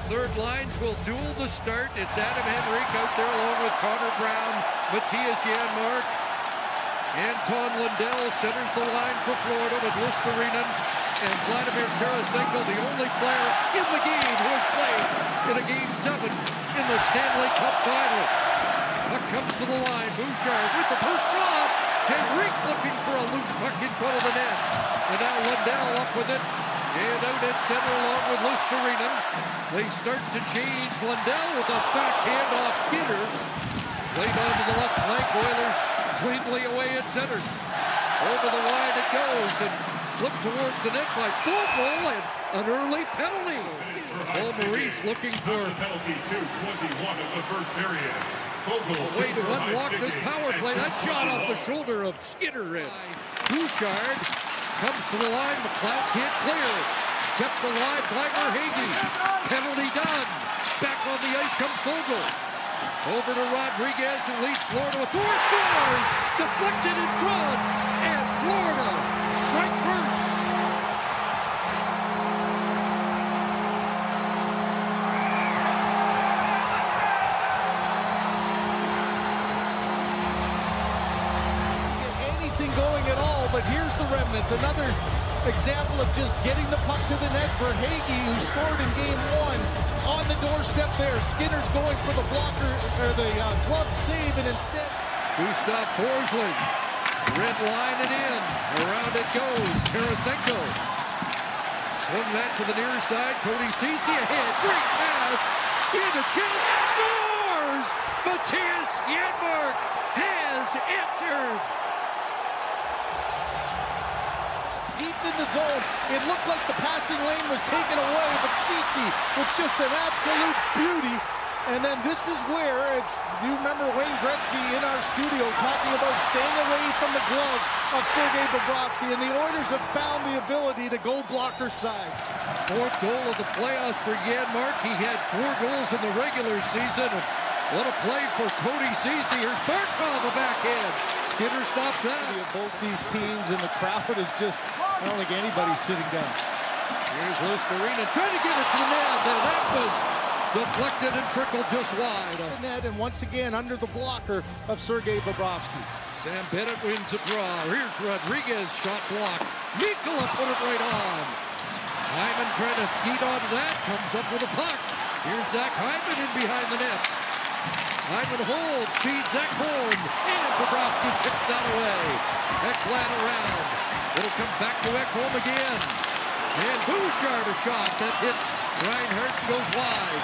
third lines will duel to start. It's Adam Henrique out there along with Connor Brown, Mattias Janmark. Anton Lundell centers the line for Florida with Luostarinen and Vladimir Tarasenko, the only player in the game who has played in a Game 7 in the Stanley Cup Final. Puck comes to the line. Bouchard with the first shot. Henrique looking for a loose puck in front of the net. And now Lundell up with it. And out at center along with Luostarinen. They start to change. Lundell with a backhand off Skinner. Played onto the left flank. Oilers cleanly away at center. Over the line it goes. And flipped towards the net by Fogle and an early penalty. Paul Maurice looking for penalty 2:21 of the first period. A way to unlock this power play. That shot off the shoulder of Skinner. And Bouchard comes to the line. McLeod can't clear. Kept alive by Verhaeghe. Penalty done. Back on the ice comes Fogle. Over to Rodriguez who leads Florida with 4 scores. Deflected in front. And Florida strike first. Going at all, but here's the remnants. Another example of just getting the puck to the net for Hagee, who scored in Game 1 on the doorstep there. Skinner's going for the blocker, or the glove save, and instead Gustav Forsling, red line it in. Around it goes. Tarasenko. Swung that to the near side. Cody Ceci ahead. Great pass. In the chance. Scores! Mattias Janmark has answered. Deep in the zone, it looked like the passing lane was taken away, but Ceci with just an absolute beauty. And then this is where you remember Wayne Gretzky in our studio talking about staying away from the glove of Sergei Bobrovsky, and the Oilers have found the ability to go blocker side. 4th goal of the playoffs for Janmark. He had 4 goals in the regular season. What a play for Cody Ceci. Here's Barkov, a backhand. Skinner stops that. Both these teams, and the crowd is just, I don't think anybody's sitting down. Here's Luostarinen trying to get it to the net. Now that was deflected and trickled just wide. And once again, under the blocker of Sergei Bobrovsky. Sam Bennett wins a draw. Here's Rodriguez, shot blocked. Mikkola put it right on. Hyman trying to skeet onto that. Comes up with a puck. Here's Zach Hyman in behind the net. Hyman holds, feeds Ekholm, and Bobrovsky kicks that away. Ekblad around. It'll come back to Ekholm again. And Bouchard a shot that hit Reinhart and goes wide.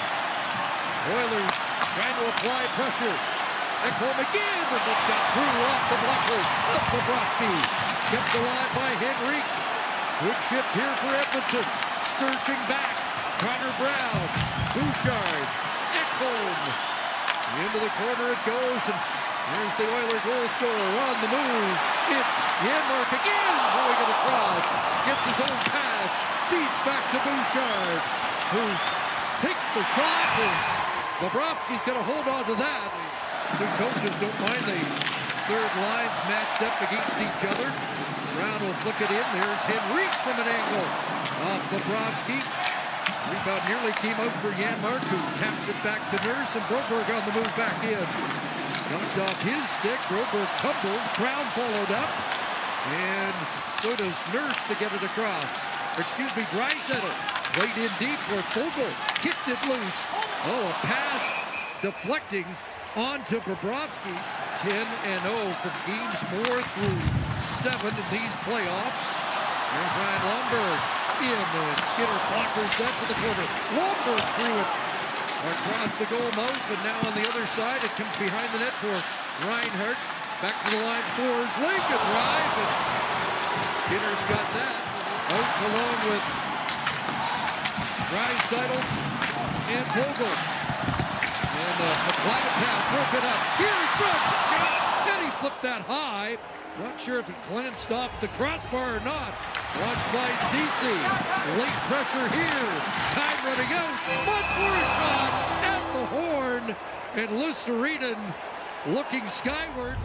Oilers trying to apply pressure. Ekholm again, and it got through off the blocker of Bobrovsky. Kept alive by Henrique. Good shift here for Edmonton. Surging back. Connor Brown. Bouchard. Ekholm. Into the corner it goes, and here's the Oiler goal scorer on the move. It's Janmark again, going it across. Gets his own pass, feeds back to Bouchard, who takes the shot, and Bobrovsky's going to hold on to that. Two coaches don't mind the third lines matched up against each other. Brown will flick it in. There's Henrique from an angle. Bobrovsky. Rebound nearly came out for Janmark, who taps it back to Nurse, and Broberg on the move back in. Knocked off his stick. Broberg tumbled. Brown followed up. And so does Nurse to get it across. Excuse me, Draisaitl played in deep where Fogle kicked it loose. Oh, a pass deflecting onto Bobrovsky. 10-0 from games 4 through 7 in these playoffs. Here's Ryan Lomberg. In and Skinner blockers that to the corner. Lomberg threw it across the goal mouth, and now on the other side it comes behind the net for Reinhart. Back to the line for Zling, a drive, and Skinner's got that. Out along with Draisaitl and Fogle. And McLeod pass broken up. Here in front, shot, and he flipped that high. Not sure if he glanced off the crossbar or not. Watched by Ceci. Late pressure here. Time running out. Montour shot at the horn. And Luostarinen looking skyward.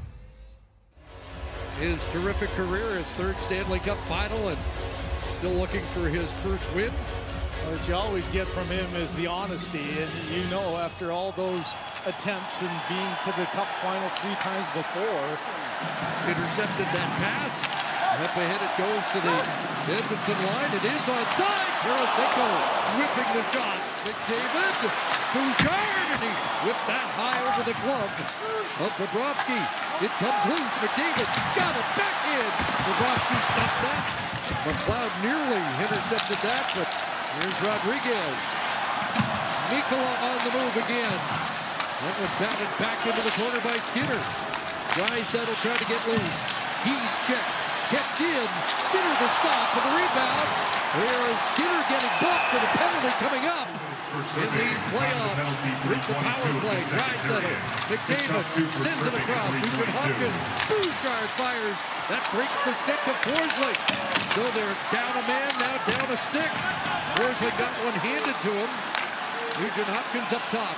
His terrific career, his 3rd Stanley Cup final, and still looking for his first win. What you always get from him is the honesty, and you know after all those attempts and being to the cup final 3 times before. Intercepted that pass. Up ahead it goes to the Edmonton line. It is onside. Tarasenko whipping the shot. McDavid, Bouchard, and he whipped that high over the glove of Bobrovsky. It comes loose. McDavid got it back in. Bobrovsky stopped that. McLeod nearly intercepted that, but here's Rodriguez. Mikkola on the move again. That was batted back into the corner by Skinner. Draisaitl trying to get loose. He's checked. Kept in. Skinner the stop for the rebound. There is Skinner getting bumped and a penalty coming up in these playoffs with the power play. Draisaitl. McDavid sends it across. Nugent Hopkins. Bouchard fires. That breaks the stick of Forsling. So they're down a man, now down a stick. Forsling got one handed to him. Nugent Hopkins up top.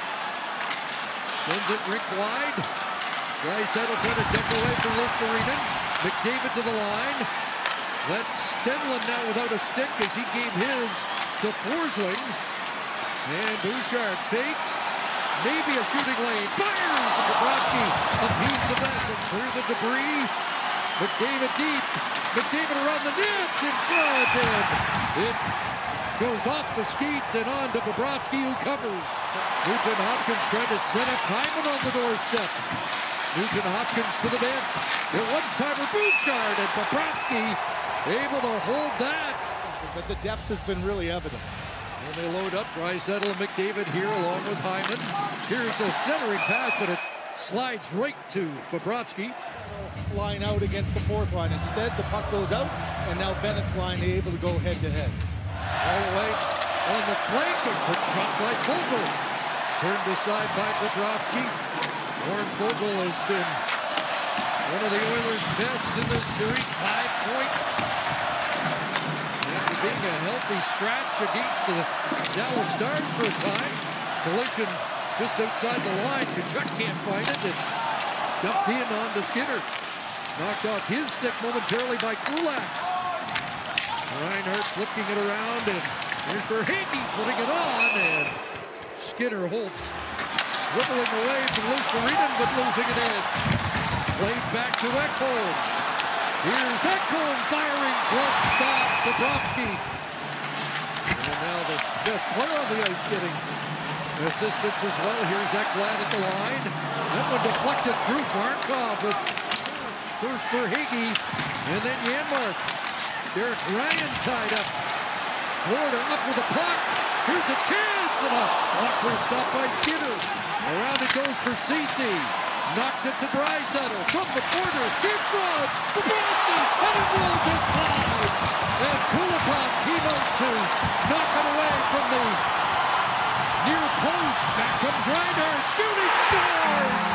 Sends it rink wide. Draisaitl trying to duck away from Luostarinen. McDavid to the line. That's Stenlund now without a stick as he gave his to Forsling. And Bouchard fakes. Maybe a shooting lane. Fires! Bobrovsky a piece of that to clear the debris. McDavid deep. McDavid around the net in front. And it goes off the skeet and on to Bobrovsky who covers. Nugent Hopkins trying to set up Hyman on the doorstep. Nugent Hopkins to the bench. The one-timer Bouchard and Bobrovsky able to hold that. But the depth has been really evident. And they load up Draisaitl and McDavid here along with Hyman. Here's a centering pass, but it slides right to Bobrovsky. Line out against the fourth line. Instead, the puck goes out, and now Bennett's line able to go head-to-head. All the way on the flank, a quick shot by Foegele. Turned aside by Bobrovsky. Warren Foegele has been one of the Oilers' best in this series. 5 points. After being a healthy stretch against the Dallas Stars for a time. Collision just outside the line. Tkachuk can't find it. It's dumped in onto Skinner. Knocked off his stick momentarily by Kulak. Reinhart flipping it around, and here's Verhaeghe putting it on, and Skinner holds, swiveling away from Luostarinen, but losing an edge. Played back to Ekholm. Here's Ekholm firing, glove stop, Bobrovsky. And now the best player on the ice getting assistance as well. Here's Ekblad at the line. That one deflected through Barkov with first Verhaeghe, and then Janmark. Derek Ryan tied up. Florida up with the puck. Here's a chance, and a awkward stop by Skinner. Around it goes for Ceci. Knocked it to Draisaitl from the corner. In front, Bobrovsky, and it will just high. As Kulikov came out to knock it away from the near post. Back comes Reinhart, shooting, scores!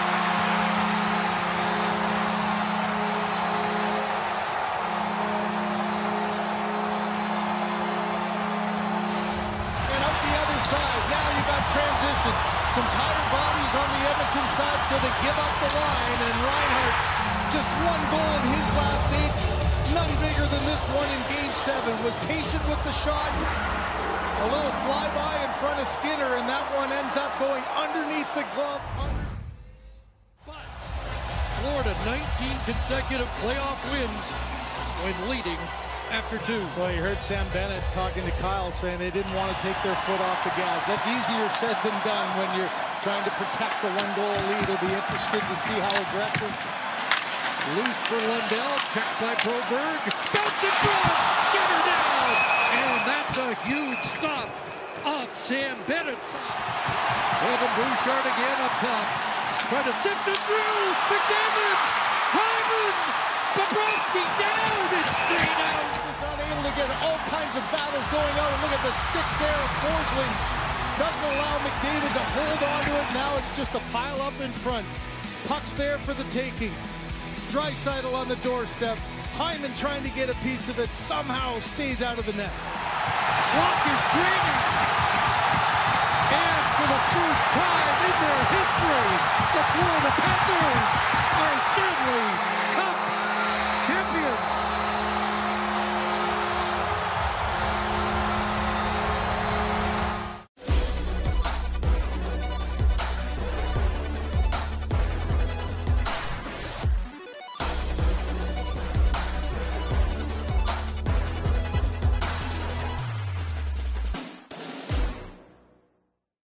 Now you got transition. Some tired bodies on the Edmonton side, so they give up the line. And Reinhart, just one goal in his last 8. None bigger than this one in Game 7. Was patient with the shot. A little flyby in front of Skinner, and that one ends up going underneath the glove. But Florida, 19 consecutive playoff wins when leading after 2. Well, you heard Sam Bennett talking to Kyle saying they didn't want to take their foot off the gas. That's easier said than done when you're trying to protect the 1-goal lead. It'll be interesting to see how aggressive. Loose for Lundell, checked by Broberg. Bounced in front, Skinner down. And that's a huge stop off Sam Bennett. Evan Bouchard again up top. Trying to sift it through. McDavid, Hyman, Bobrovsky down and straight out. He's unable to get all kinds of battles going on. And look at the stick there of Forsling. Doesn't allow McDavid to hold on to it. Now it's just a pile up in front. Puck's there for the taking. Draisaitl on the doorstep. Hyman trying to get a piece of it. Somehow stays out of the net. Clock is draining. And for the first time in their history, the Florida Panthers are Stanley